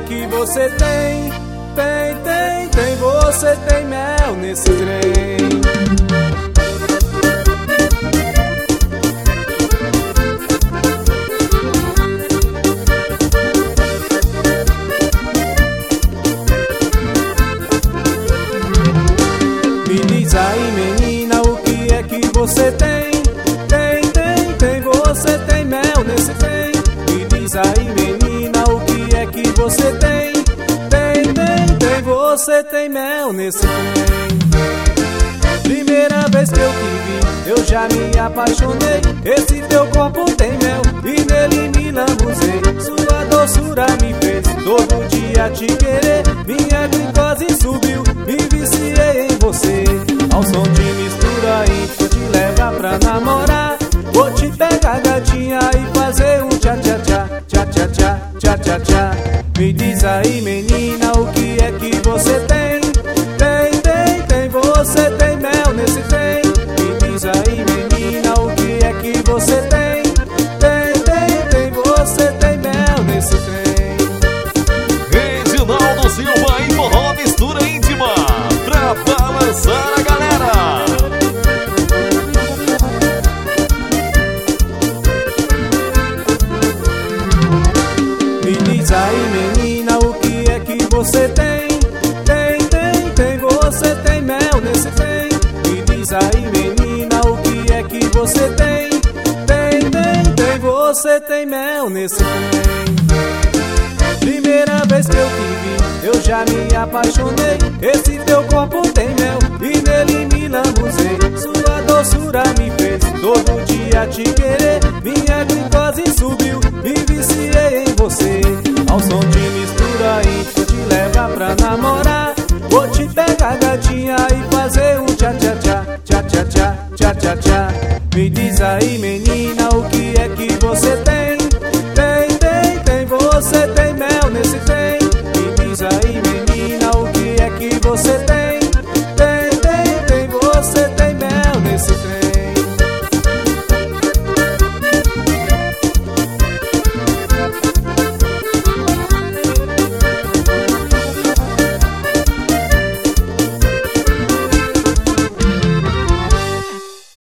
que você tem? Tem, você tem mel nesse trem. Me diz aí, menina, o que é que você tem? Tem, você tem mel nesse trem. Me diz aí, menina, o que é que você tem? Tem, você tem mel nesse trem. Primeira vez que eu te vi, eu já me apaixonei. Esse teu corpo tem mel e nele me lambuzei. Sua doçura me fez todo dia te querer. Minha glicose subiu, me viciei em você. Ao som de mistura íntima te leva pra namorar. Vou te pegar, gatinha, e fazer um tchá-tchá-tchá, tchá-tchá-tchá, tchá-tchá-tchá. Me diz aí, menina, o que é que você tem? Tem, você tem mel nesse trem. Me diz aí, menina, o que é que você tem? Tem, você tem mel nesse trem. Reginaldo Silva e Forró Mistura Íntima, pra balançar a galera. Me diz aí, menina, o que é que você tem? Tem, você tem mel nesse trem. Me diz aí, menina, o que é que você tem? Tem, você tem mel nesse trem. Primeira vez que eu te vi, eu já me apaixonei. Esse teu corpo tem mel e nele me lambuzei. Sua doçura me fez todo dia te querer. Minha glicose subiu, me viciei em você. Ao som de mistura íntima te leva pra namorar.